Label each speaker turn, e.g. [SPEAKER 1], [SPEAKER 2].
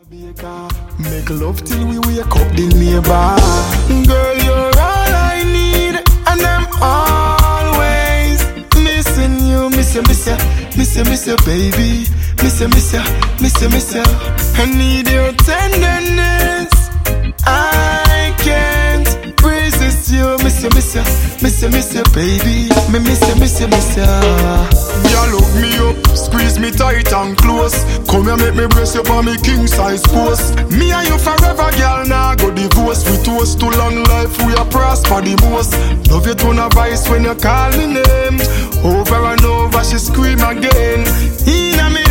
[SPEAKER 1] Make love till we wake up the neighbor. Girl, you're all I need, and I'm always missing you. Miss you, baby. Miss you. I need your tenderness. I can't resist you. Miss you, baby. Miss you.
[SPEAKER 2] Girl, hook me up, squeeze me tight and close. Come here, make me brace you for me king size post. Me and you forever, girl, nah go divorce. We toast to long life, we are prosper the most. Love you to no voice when you call me name. Over and over, she scream again. Inna me